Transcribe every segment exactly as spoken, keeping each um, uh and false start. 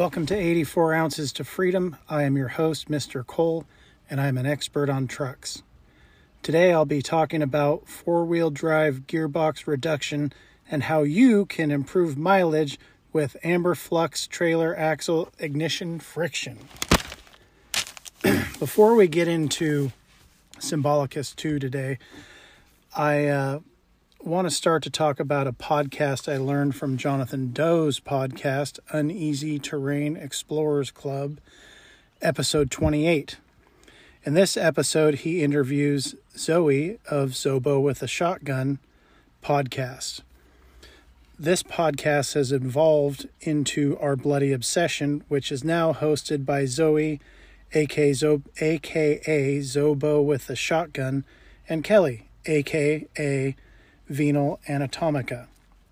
Welcome to eighty-four Ounces to Freedom. I am your host, Mister Cole, and I am an expert on trucks. Today I'll be talking about four-wheel drive gearbox reduction and how you can improve mileage with Amber Flux trailer axle ignition friction. Before we get into Symbolicus two today, I uh, want to start to talk about a podcast I learned from Jonathan Doe's podcast, Uneasy Terrain Explorers Club, episode twenty-eight. In this episode, he interviews Zoe of Zobo with a Shotgun podcast. This podcast has evolved into Our Bloody Obsession, which is now hosted by Zoe, aka Zobo with a Shotgun, and Kelly, aka Venal Anatomica.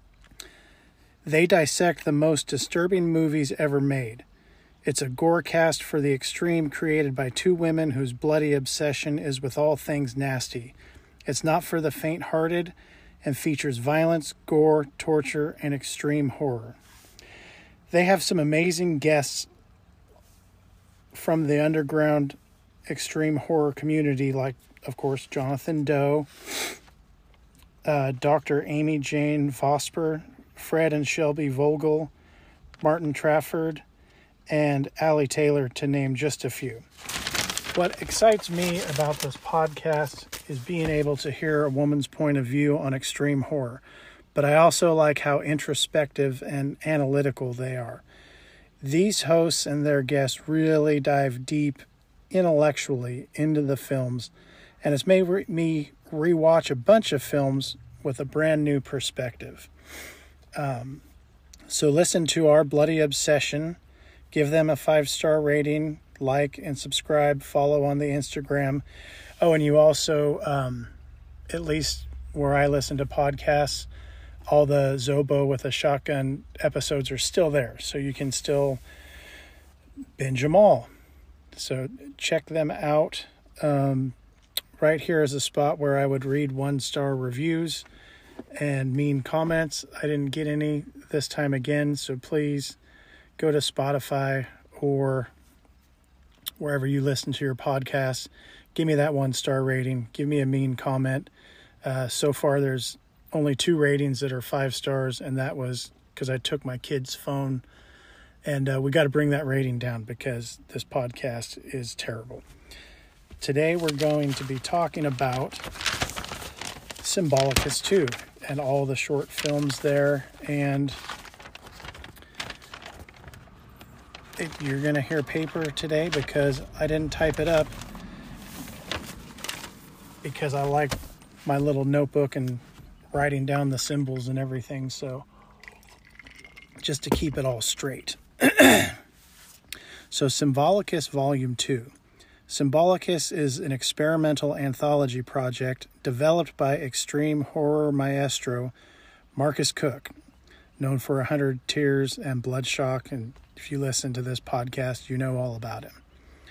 They dissect the most disturbing movies ever made. It's a gore cast for the extreme created by two women whose bloody obsession is with all things nasty. It's not for the faint-hearted and features violence, gore, torture, and extreme horror. They have some amazing guests from the underground extreme horror community, like, of course, Jonathan Doe, Uh, Doctor Amy Jane Vosper, Fred and Shelby Vogel, Martin Trafford, and Allie Taylor, to name just a few. What excites me about this podcast is being able to hear a woman's point of view on extreme horror, but I also like how introspective and analytical they are. These hosts and their guests really dive deep intellectually into the films, and it's made re- me rewatch a bunch of films with a brand new perspective. Um, so listen to Our Bloody Obsession, give them a five-star rating, like and subscribe, follow on the Instagram. Oh, and you also, um, at least where I listen to podcasts, all the Zobo with a Shotgun episodes are still there, so you can still binge them all. So check them out. Um, Right here is a spot where I would read one-star reviews and mean comments. I didn't get any this time again, so please go to Spotify or wherever you listen to your podcasts. Give me that one-star rating. Give me a mean comment. Uh, so far, there's only two ratings that are five stars, and that was because I took my kid's phone. And uh, we got to bring that rating down because this podcast is terrible. Today we're going to be talking about Symbolicus two and all the short films there, and it, you're going to hear paper today because I didn't type it up because I like my little notebook and writing down the symbols and everything, so just to keep it all straight. So Symbolicus Volume two. Symbolicus is an experimental anthology project developed by extreme horror maestro Marcus Cook, known for one hundred Tears and Bloodshock, and if you listen to this podcast, you know all about him.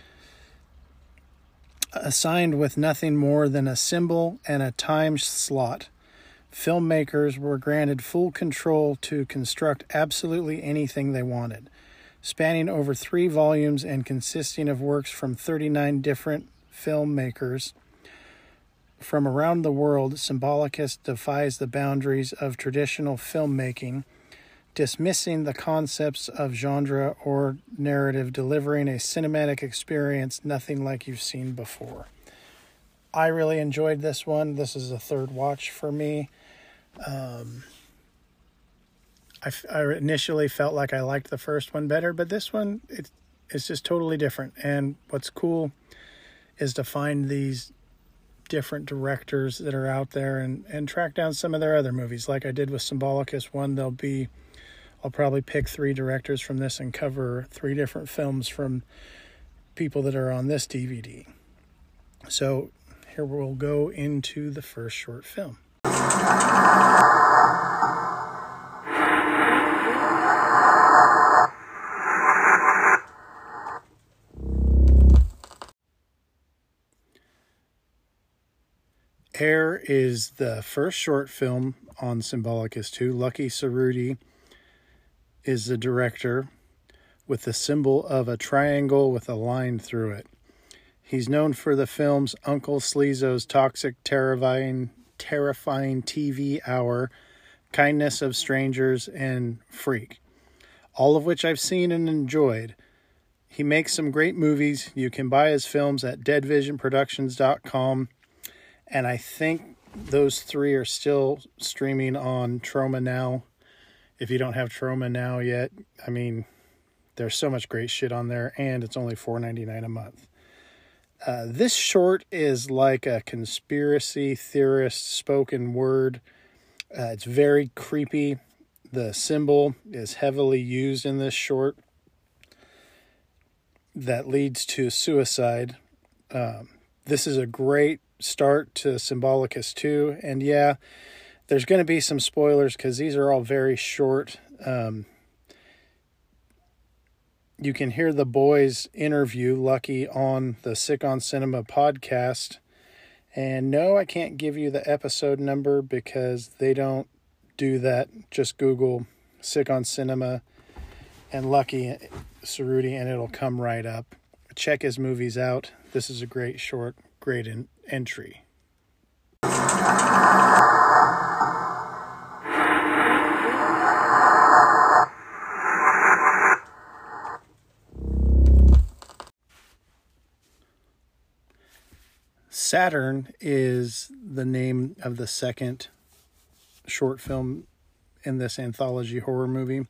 Assigned with nothing more than a symbol and a time slot, filmmakers were granted full control to construct absolutely anything they wanted. Spanning over three volumes and consisting of works from thirty-nine different filmmakers from around the world, Symbolicus defies the boundaries of traditional filmmaking, dismissing the concepts of genre or narrative, delivering a cinematic experience nothing like you've seen before. I really enjoyed this one. This is a third watch for me. Um... I, I initially felt like I liked the first one better, but this one, it, it's just totally different. And what's cool is to find these different directors that are out there and, and track down some of their other movies. Like I did with Symbolicus one, there'll be, I'll probably pick three directors from this and cover three different films from people that are on this D V D. So here we'll go into the first short film. Air is the first short film on Symbolicus two. Lucky Cerruti is the director, with the symbol of a triangle with a line through it. He's known for the films Uncle Sleezo's Toxic Terrifying, Terrifying T V Hour, Kindness of Strangers, and Freak, all of which I've seen and enjoyed. He makes some great movies. You can buy his films at dead vision productions dot com, and I think those three are still streaming on Troma Now. If you don't have Troma Now yet, I mean, there's so much great shit on there, and it's only four ninety-nine a month. Uh, this short is like a conspiracy theorist spoken word. Uh, it's very creepy. The symbol is heavily used in this short that leads to suicide. Um, this is a great start to Symbolicus two, and yeah, there's going to be some spoilers because these are all very short. Um, you can hear the boys interview Lucky on the Sick on Cinema podcast. And no, I can't give you the episode number because they don't do that. Just Google Sick on Cinema and Lucky Cerruti and it'll come right up. Check his movies out. This is a great short, great in- entry. Saturn is the name of the second short film in this anthology horror movie.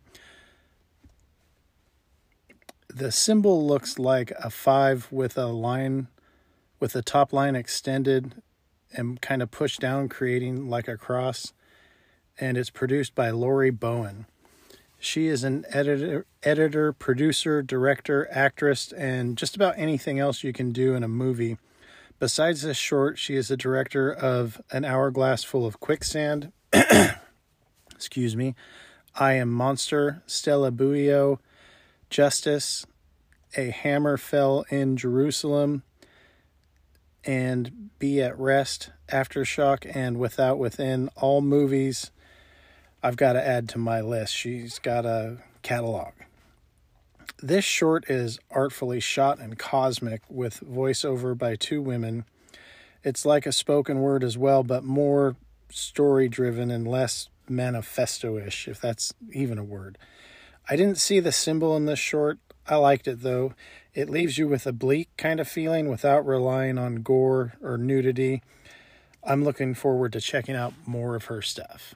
The symbol looks like a five with a line, with the top line extended and kind of pushed down, creating like a cross. And it's produced by Laurie Bowen. She is an editor, editor, producer, director, actress, and just about anything else you can do in a movie. Besides this short, she is the director of An Hourglass Full of Quicksand, excuse me, I Am Monster, Stella Buio, Justice, A Hammer Fell in Jerusalem, and Be at Rest, Aftershock, and Without Within, all movies I've got to add to my list. She's got a catalog. This short is artfully shot and cosmic with voiceover by two women. It's like a spoken word as well, but more story-driven and less manifesto-ish, if that's even a word. I didn't see the symbol in this short. I liked it, though. It leaves you with a bleak kind of feeling without relying on gore or nudity. I'm looking forward to checking out more of her stuff.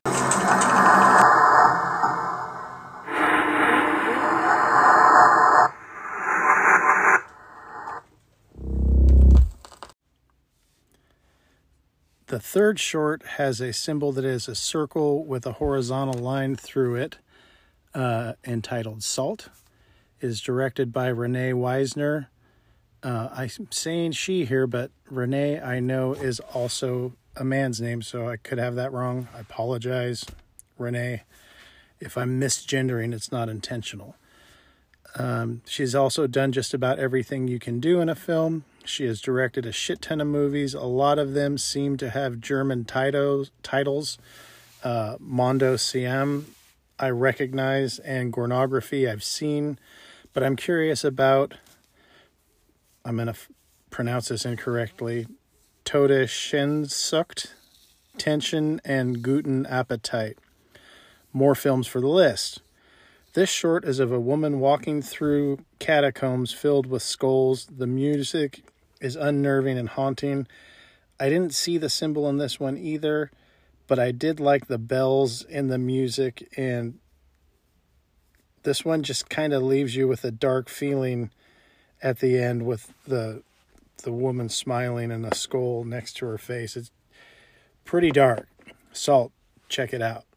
The third short has a symbol that is a circle with a horizontal line through it, uh, entitled Salt. It is directed by Renee Wisner. Uh, I'm saying she here, but Renee, I know, is also a man's name, so I could have that wrong. I apologize, Renee. If I'm misgendering, it's not intentional. Um, she's also done just about everything you can do in a film. She has directed a shit ton of movies. A lot of them seem to have German titles. titles. Uh, Mondo C M, I recognize, and Gornography I've seen. But I'm curious about, I'm going to f- pronounce this incorrectly, Tode Sehnsucht, Tension, and Guten Appetit. More films for the list. This short is of a woman walking through catacombs filled with skulls. The music is unnerving and haunting. I didn't see the symbol in this one either, but I did like the bells in the music, and this one just kind of leaves you with a dark feeling at the end with the the woman smiling and a skull next to her face. It's pretty dark. Salt, check it out.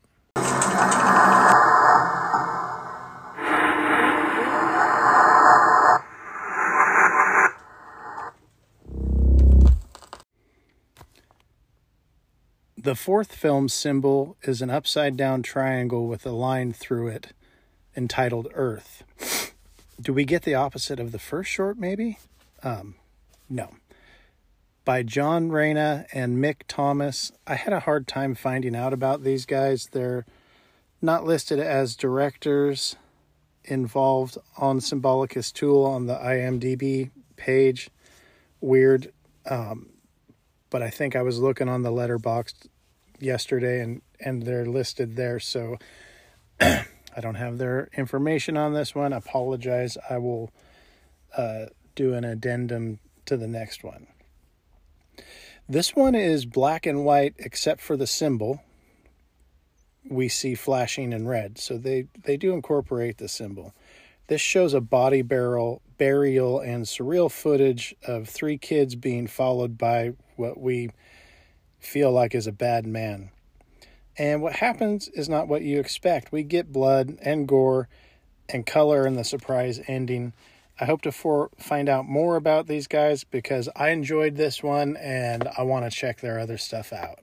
The fourth film symbol is an upside-down triangle with a line through it entitled Earth. Do we get the opposite of the first short, maybe? Um, no. By John Reyna and Mick Thomas. I had a hard time finding out about these guys. They're not listed as directors involved on Symbolicus Tool on the I M D B page. Weird. Um, but I think I was looking on the Letterboxd yesterday and, and they're listed there. So I don't have their information on this one. I apologize. I will uh, do an addendum to the next one. This one is black and white except for the symbol. We see flashing in red. So they, they do incorporate the symbol. This shows a body burial, burial and surreal footage of three kids being followed by what we feel like is a bad man. And what happens is not what you expect. We get blood and gore and color in the surprise ending. I hope to for, find out more about these guys because I enjoyed this one and I want to check their other stuff out.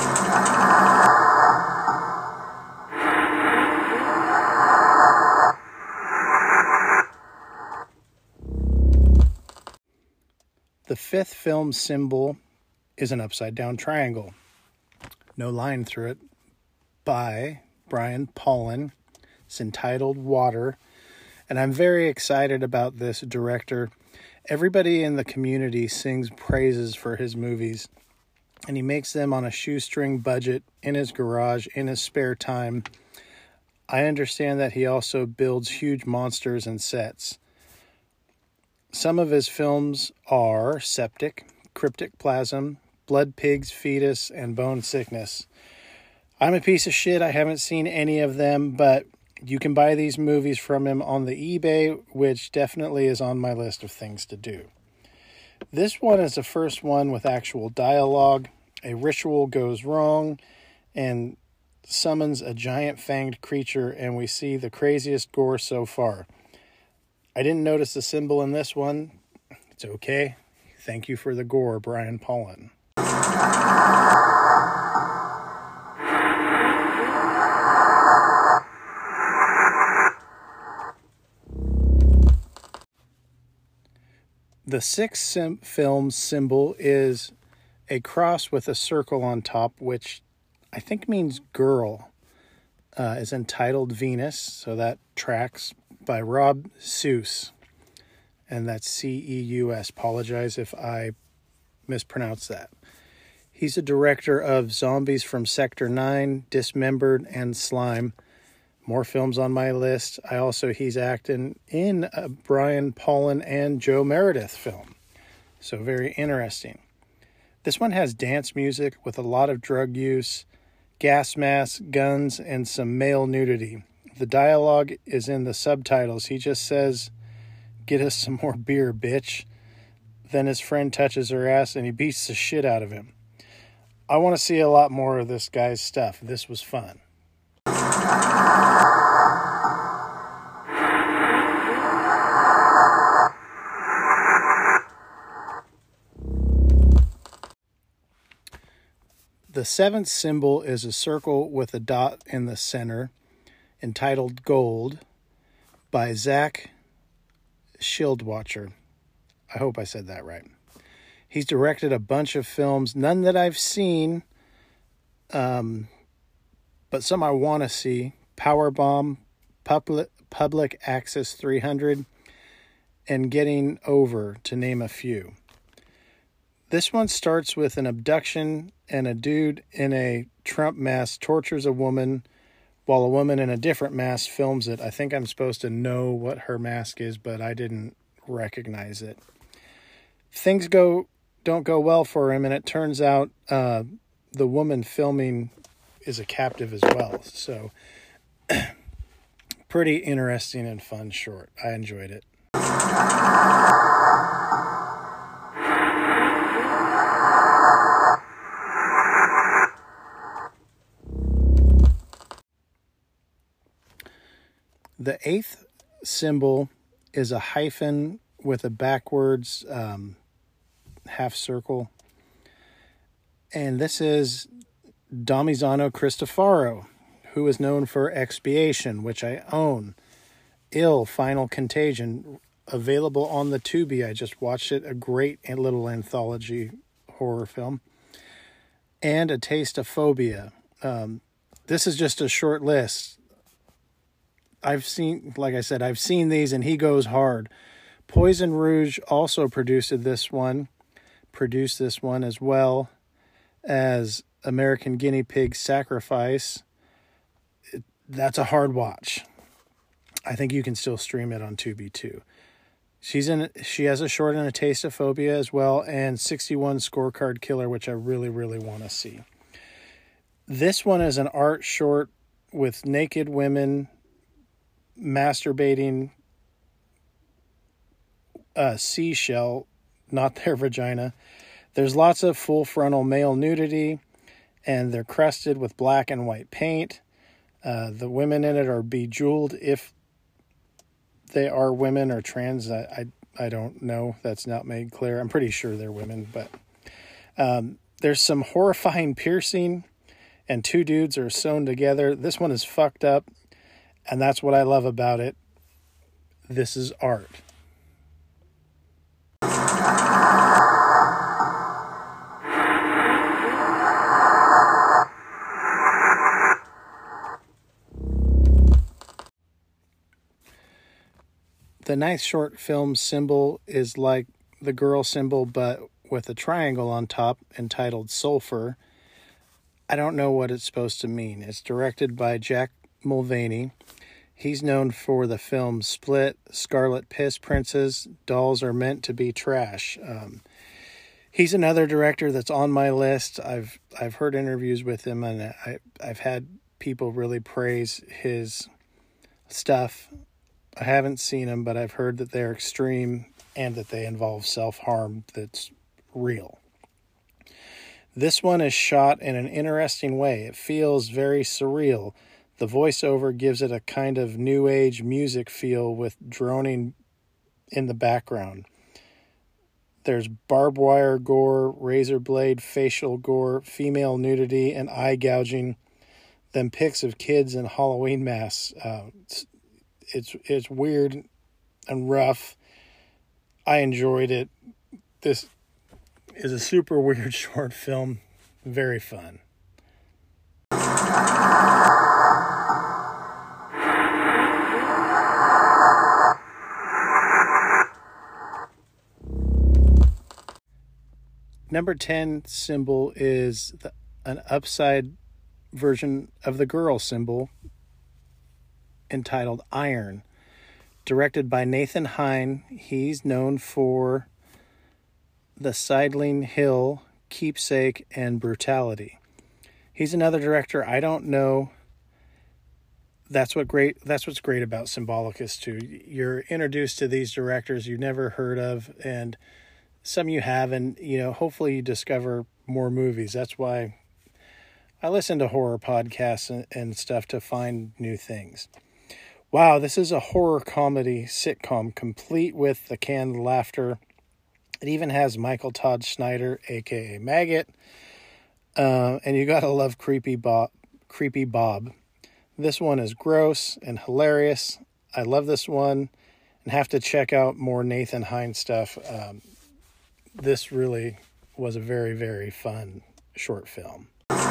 The fifth film symbol is an upside down triangle. No line through it. By Brian Pollin. It's entitled Water. And I'm very excited about this director. Everybody in the community sings praises for his movies. And he makes them on a shoestring budget, in his garage, in his spare time. I understand that he also builds huge monsters and sets. Some of his films are Septic, Cryptic Plasm, Blood Pigs, Fetus, and Bone Sickness. I'm a piece of shit. I haven't seen any of them, but you can buy these movies from him on the eBay, which definitely is on my list of things to do. This one is the first one with actual dialogue. A ritual goes wrong and summons a giant fanged creature, and we see the craziest gore so far. I didn't notice the symbol in this one. It's okay. Thank you for the gore, Brian Pollin. The sixth sim- film symbol is a cross with a circle on top, which I think means girl. Uh, is entitled Venus, so that tracks, by Rob Seuss. And that's C E U S. Apologize if I mispronounced that. He's a director of Zombies from Sector nine, Dismembered, and Slime. More films on my list. I also, he's acting in a Brian Pollin and Joe Meredith film. So very interesting. This one has dance music with a lot of drug use, gas masks, guns, and some male nudity. The dialogue is in the subtitles. He just says, "Get us some more beer, bitch." Then his friend touches her ass and he beats the shit out of him. I want to see a lot more of this guy's stuff. This was fun. The seventh symbol is a circle with a dot in the center, entitled Gold, by Zach Schildwatcher. I hope I said that right. He's directed a bunch of films, none that I've seen, um, but some I want to see. Powerbomb, Public, Public Access three hundred, and Getting Over, to name a few. This one starts with an abduction and a dude in a Trump mask tortures a woman while a woman in a different mask films it. I think I'm supposed to know what her mask is, but I didn't recognize it. Things go don't go well for him, and it turns out uh, the woman filming is a captive as well. So pretty interesting and fun short. I enjoyed it. The eighth symbol is a hyphen with a backwards um, half circle. And this is Damiano Cristofaro, who is known for Expiation, which I own. Ill, Final Contagion, available on the Tubi. I just watched it. A great little anthology horror film. And A Taste of Phobia. Um, this is just a short list. I've seen, like I said, I've seen these and he goes hard. Poison Rouge also produced this one, produced this one as well as American Guinea Pig Sacrifice. It, that's a hard watch. I think you can still stream it on Tubi too. She's in. She has a short and a Taste of Phobia as well, and sixty-one Scorecard Killer, which I really, really want to see. This one is an art short with naked women masturbating a seashell, not their vagina. There's lots of full frontal male nudity, and they're crusted with black and white paint. Uh, the women in it are bejeweled if they are women or trans. I, I, I don't know. That's not made clear. I'm pretty sure they're women, but um, there's some horrifying piercing, and two dudes are sewn together. This one is fucked up, and that's what I love about it. This is art. The ninth short film symbol is like the girl symbol, but with a triangle on top, entitled Sulfur. I don't know what it's supposed to mean. It's directed by Jack Mulvaney. He's known for the films Split, Scarlet Piss Princess, Dolls Are Meant to Be Trash. Um, he's another director that's on my list. I've I've heard interviews with him, and I, I've had people really praise his stuff. I haven't seen them, but I've heard that they're extreme and that they involve self-harm that's real. This one is shot in an interesting way. It feels very surreal. The voiceover gives it a kind of new age music feel with droning in the background. There's barbed wire gore, razor blade, facial gore, female nudity, and eye gouging. Then pics of kids in Halloween masks. Uh, it's, it's it's weird and rough. I enjoyed it. This is a super weird short film. Very fun. Number ten symbol is the, an upside version of the girl symbol entitled Iron. Directed by Nathan Hine. He's known for The Sidling Hill, Keepsake, and Brutality. He's another director I don't know. That's what great. That's what's great about Symbolicus too. You're introduced to these directors you've never heard of, and some you have, and you know, hopefully you discover more movies. That's why I listen to horror podcasts and, and stuff to find new things. Wow, this is a horror comedy sitcom complete with the canned laughter. It even has Michael Todd Schneider, aka Maggot, uh, and you gotta love Creepy Bob. Creepy Bob. This one is gross and hilarious. I love this one, and have to check out more Nathan Hine stuff. Um, this really was a very, very fun short film.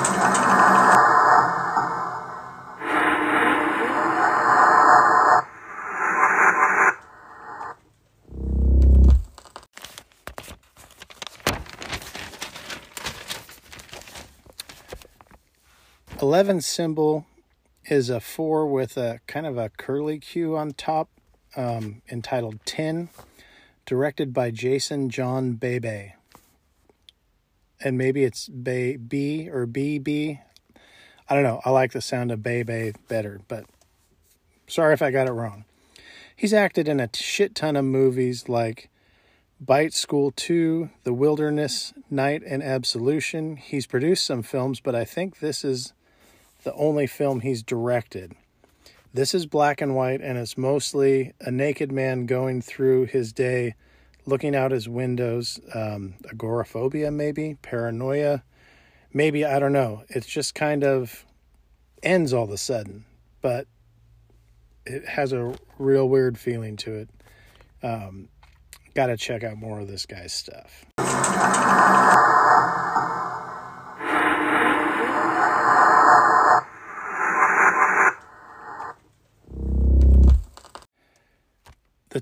eleven symbol is a four with a kind of a curly Q on top, um, entitled Tin, directed by Jason John Bebe. And maybe it's Bay B or B B. I don't know. I like the sound of Bebe better, but sorry if I got it wrong. He's acted in a shit ton of movies like Bite School two, The Wilderness, Night, and Absolution. He's produced some films, but I think this is the only film he's directed. This is black and white, and it's mostly a naked man going through his day, looking out his windows. Um, agoraphobia, maybe? Paranoia? Maybe, I don't know. It's just kind of ends all of a sudden, but it has a real weird feeling to it. Um, gotta check out more of this guy's stuff.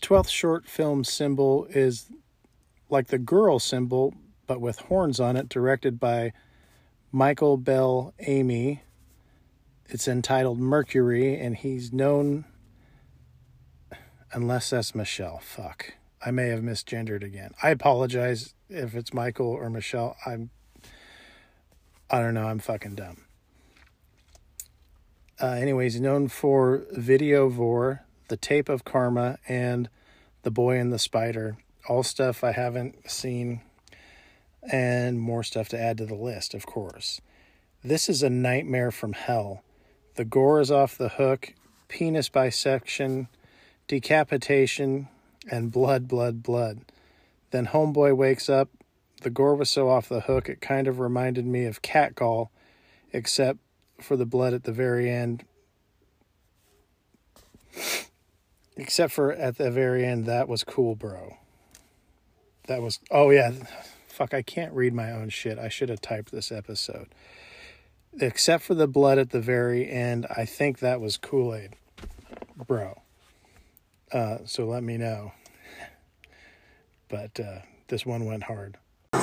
twelfth short film symbol is like the girl symbol, but with horns on it, directed by Michael Bell Amy. It's entitled Mercury, and he's known, unless that's Michelle, fuck. I may have misgendered again. I apologize if it's Michael or Michelle. I'm, I don't know, I'm fucking dumb. Uh, anyways, he's known for Videovore, The Tape of Karma, and The Boy and the Spider. All stuff I haven't seen, and more stuff to add to the list, of course. This is a nightmare from hell. The gore is off the hook, penis bisection, decapitation, and blood, blood, blood. Then Homeboy wakes up. The gore was so off the hook, it kind of reminded me of Catcall, except for the blood at the very end. Except for at the very end, that was cool, bro. That was, oh yeah, fuck, I can't read my own shit. I should have typed this episode. Except for the blood at the very end, I think that was Kool-Aid, bro. Uh, so let me know. But uh, this one went hard.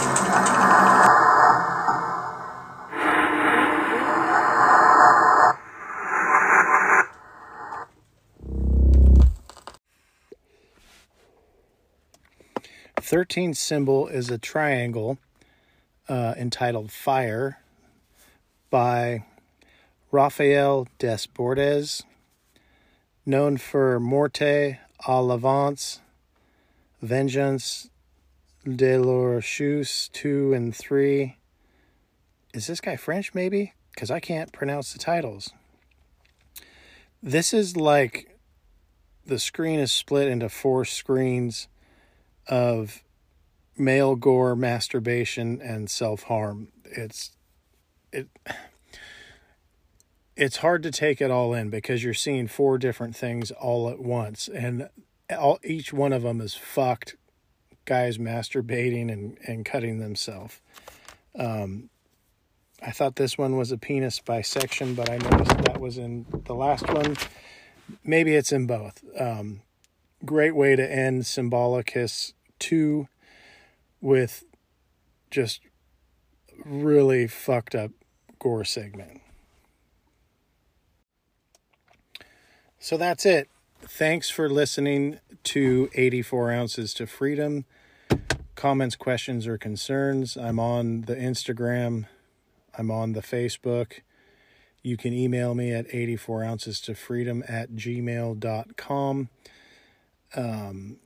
thirteenth symbol is a triangle uh, entitled Fire by Rafael Desbordes, known for Morte à l'Avance, Vengeance, De l'Orchus two and three. Is this guy French, maybe? Because I can't pronounce the titles. This is like the screen is split into four screens of male gore, masturbation, and self-harm. It's it it's hard to take it all in because you're seeing four different things all at once, and all each one of them is fucked guys masturbating and, and cutting themselves. Um, I thought this one was a penis bisection, but I noticed that was in the last one. Maybe it's in both. Um, great way to end Symbolicus two with just really fucked up gore segment. So that's it. Thanks for listening to eighty-four Ounces to Freedom. Comments, questions, or concerns, I'm on the Instagram. I'm on the Facebook. You can email me at eighty-four ounces to freedom at gmail dot com. Um,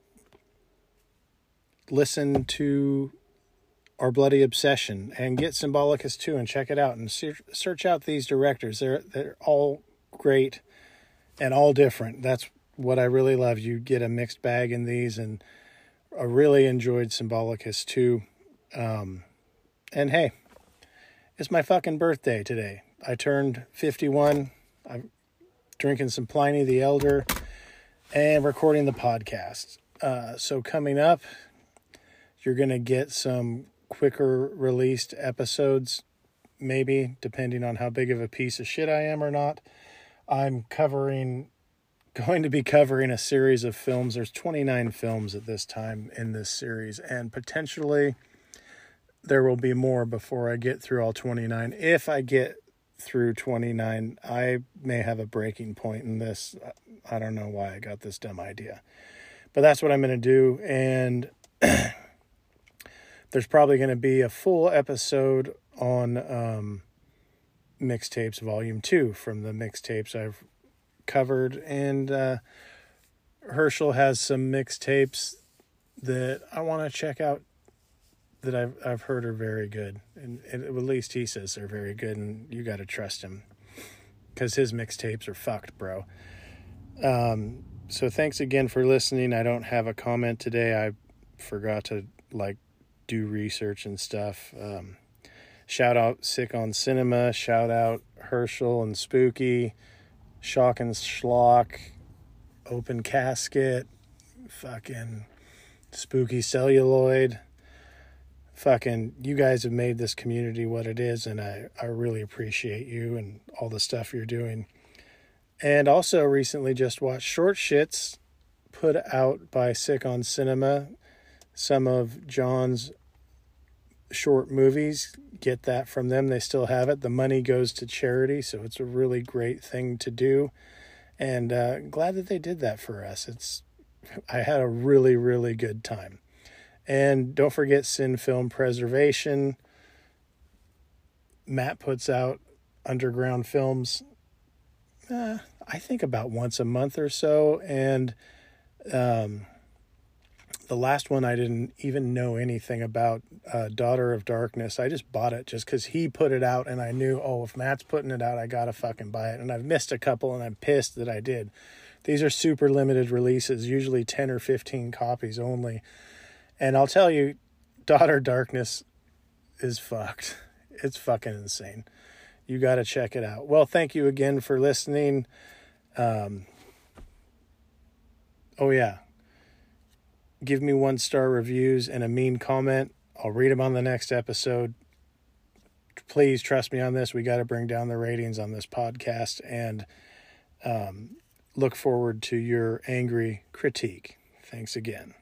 listen to Our Bloody Obsession and get Symbolicus two and check it out and search out these directors. They're they're all great and all different. That's what I really love. You get a mixed bag in these, and I really enjoyed Symbolicus two. Um, and hey, it's my fucking birthday today. I turned fifty-one. I'm drinking some Pliny the Elder and recording the podcast. Uh, so coming up, you're going to get some quicker released episodes, maybe, depending on how big of a piece of shit I am or not. I'm covering, going to be covering a series of films. There's twenty-nine films at this time in this series, and potentially there will be more before I get through all twenty-nine. If I get through twenty-nine, I may have a breaking point in this. I don't know why I got this dumb idea, but that's what I'm going to do. And there's probably going to be a full episode on um, Mixtapes Volume two from the mixtapes I've covered. And uh, Herschel has some mixtapes that I want to check out that I've I've heard are very good. And, and at least he says they're very good, and you got to trust him because his mixtapes are fucked, bro. Um, so thanks again for listening. I don't have a comment today. I forgot to, like, do research and stuff. Um, shout out Sick on Cinema. Shout out Herschel and Spooky. Shock and Schlock. Open Casket. Fucking Spooky Celluloid. Fucking, you guys have made this community what it is, and I, I really appreciate you and all the stuff you're doing. And also recently just watched Short Shits put out by Sick on Cinema some of John's short movies. Get that from them. They still have it. The money goes to charity, so it's a really great thing to do. And uh, glad that they did that for us. It's I had a really, really good time. And don't forget Sin Film Preservation. Matt puts out underground films, uh, I think about once a month or so. And um, the last one I didn't even know anything about, uh, Daughter of Darkness. I just bought it just because he put it out, and I knew, oh, if Matt's putting it out, I gotta fucking buy it. And I've missed a couple, and I'm pissed that I did. These are super limited releases, usually ten or fifteen copies only. And I'll tell you, Daughter of Darkness is fucked. It's fucking insane. You got to check it out. Well, thank you again for listening. Um, oh, yeah. Give me one-star reviews and a mean comment. I'll read them on the next episode. Please trust me on this. We got to bring down the ratings on this podcast. And um, look forward to your angry critique. Thanks again.